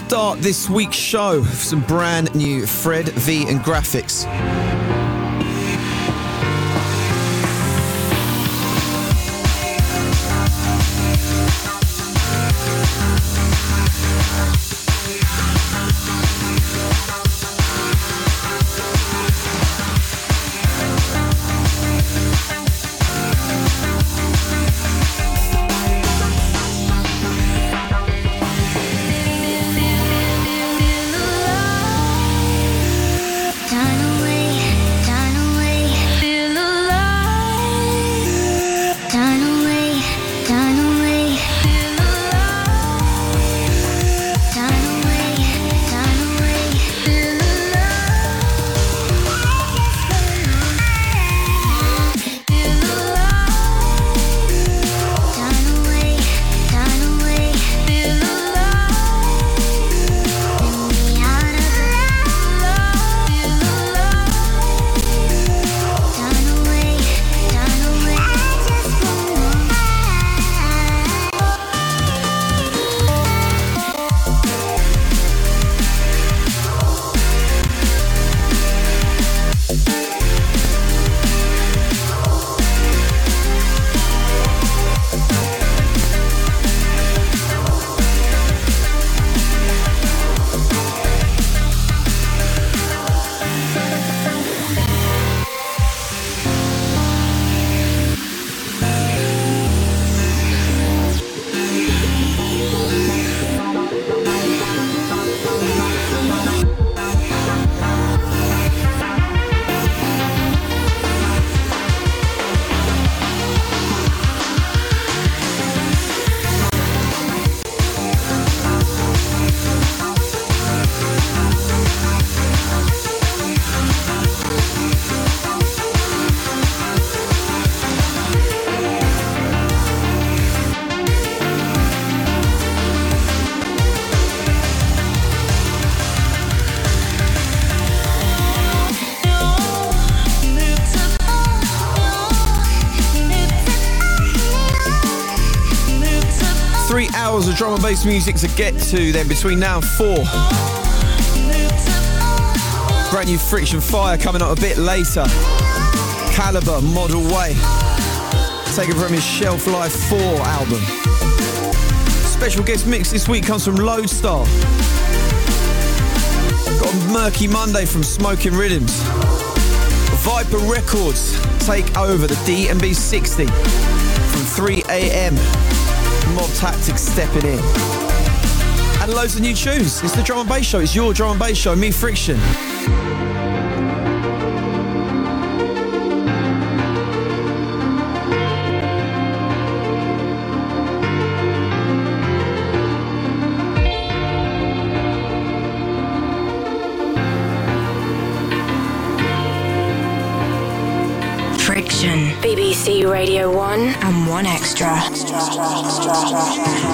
start this week's show with some brand new Fred V and Graphics. Of drum and bass music to get to then between now and 4. Brand new Friction Fire coming up a bit later. Caliber Model Way, taken from his Shelf Life 4 album. Special guest mix this week comes from Lodestar. Got a Murky Monday from Smoking Rhythms. Viper Records take over the D&B 60 from 3 a.m. Mob Tactics stepping in. And loads of new tunes. It's the Drum and Bass Show. It's your Drum and Bass Show. Me, Friction. BBC Radio 1 and 1 Extra.